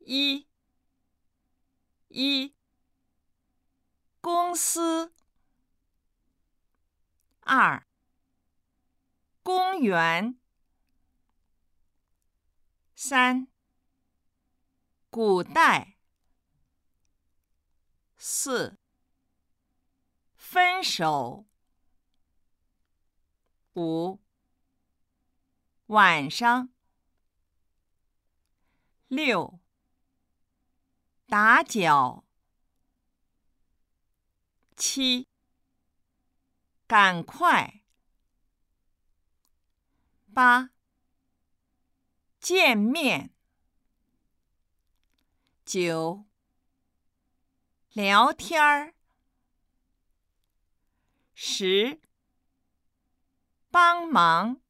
一公司。2公园。3古代。4分手。5晚上。6打搅。7赶快。8见面。9聊天儿。10帮忙。